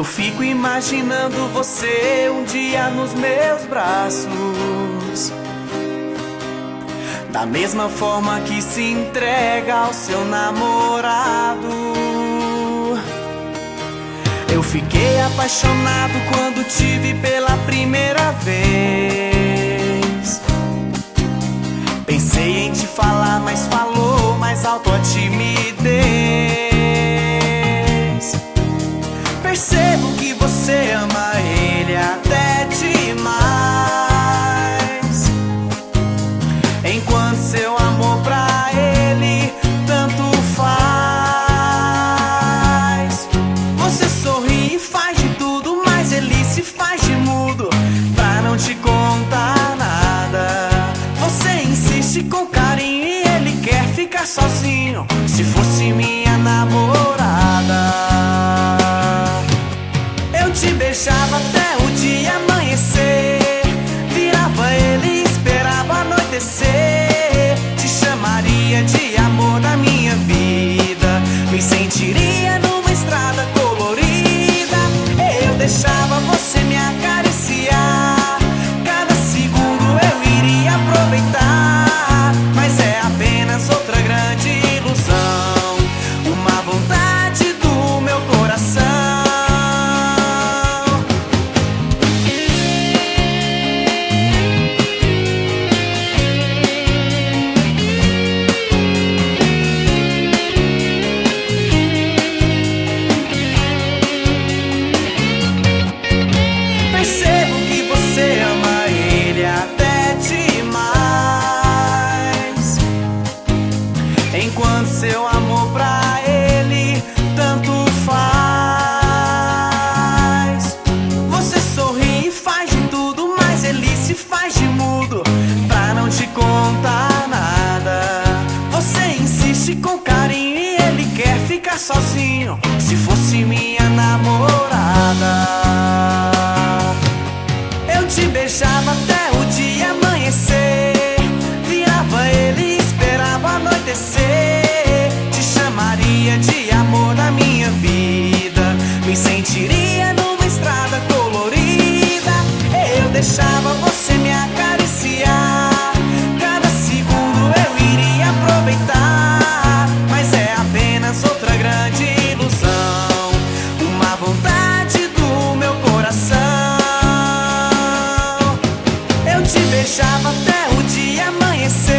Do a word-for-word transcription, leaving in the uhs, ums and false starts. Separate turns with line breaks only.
fico imaginando você um dia nos meus braços, da mesma forma que se entrega ao seu namorado. Eu fiquei apaixonado quando te vi pela primeira vez. Pensei em te falar, mas falou mais alto a timidez. Percebo que você ama ele até demais, enquanto seu amor pra ele tanto faz. Você sorri e faz de tudo, mas ele se faz de mudo pra não te contar nada. Você insiste com carinho e ele quer ficar sozinho. Se fosse minha namorada, eu te beijava até o dia amanhecer, virava ele e esperava anoitecer. Te chamaria de amor da minha vida, me sentiria numa estrada colorida. Eu deixava você me acariciar, cada segundo eu iria aproveitar. Mas é apenas outra grande ilusão, uma vontade do meu coração. Percebo que você ama ele até demais, enquanto seu amor pra ele tanto faz. Você sorri e faz de tudo, mas ele se faz de mudo pra não te contar nada. Você insiste com carinho e ele quer ficar sozinho. Se fosse minha namorada, eu te beijava até o dia amanhecer, virava ele e esperava anoitecer. Te chamaria de amor da minha vida, me sentiria numa estrada colorida. Eu deixava você me acariciar, cada segundo eu iria aproveitar. Mas é apenas outra grande ilusão, uma vontade do meu coração. Eu te beijava até o dia amanhecer,